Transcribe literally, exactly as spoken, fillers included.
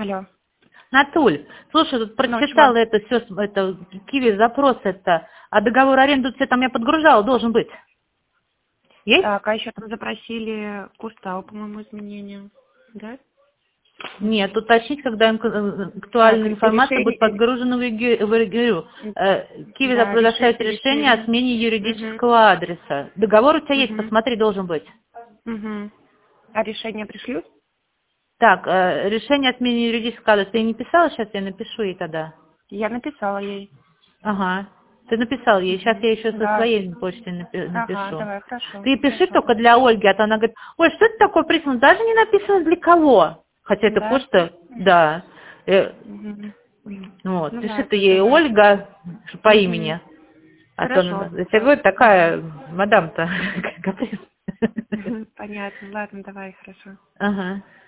Алло. Натуль, слушай, тут прочитала это все, это Киви запрос, это, а договор аренды у тебя там я подгружала, должен быть. Есть? Так, а еще там запросили кустал, по-моему, изменения. Да? Нет, уточнить, когда им актуальная Так, информация решение... будет подгружена в ИГИ. Киви Да, предоставит реши- решение о решение. смене Угу. юридического адреса. Договор у тебя есть, Угу. посмотри, должен быть. Угу. А решение пришлют? Так, э, решение о смене юридического адреса. Ты не писала? Сейчас я напишу ей тогда. Я написала ей. Ага. Ты написал ей. Сейчас я еще со Да. своей почты напи- Ага, напишу. давай, хорошо. Ты пиши Хорошо. только для Ольги, а то она говорит, ой, что это такое прислано? Даже не написано для кого. Хотя это Да? почта, да. Э, Угу. вот. Ну Пиши да, ты ей давай. Ольга по Угу. имени. А то Хорошо. она, я тебе говорю, такая мадам-то каприз. Понятно. Ладно, давай, хорошо. Ага.